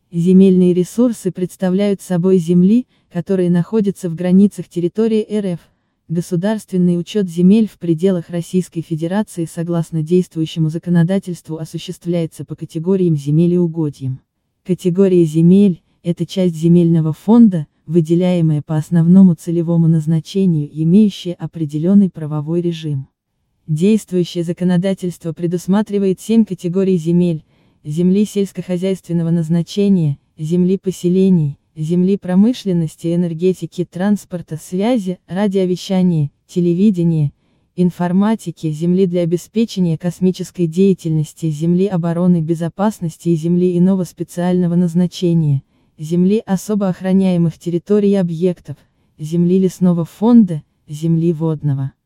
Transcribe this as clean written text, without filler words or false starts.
Земельные ресурсы представляют собой земли, которые находятся в границах территории РФ. Государственный учет земель в пределах Российской Федерации согласно действующему законодательству осуществляется по категориям земель и угодьям. Категория земель – это часть земельного фонда, выделяемая по основному целевому назначению и имеющая определенный правовой режим. Действующее законодательство предусматривает 7 категорий земель: земли сельскохозяйственного назначения, земли поселений, земли промышленности, энергетики, транспорта, связи, радиовещания, телевидения, информатики, земли для обеспечения космической деятельности, земли обороны, безопасности и земли иного специального назначения, земли особо охраняемых территорий и объектов, земли лесного фонда, земли водного.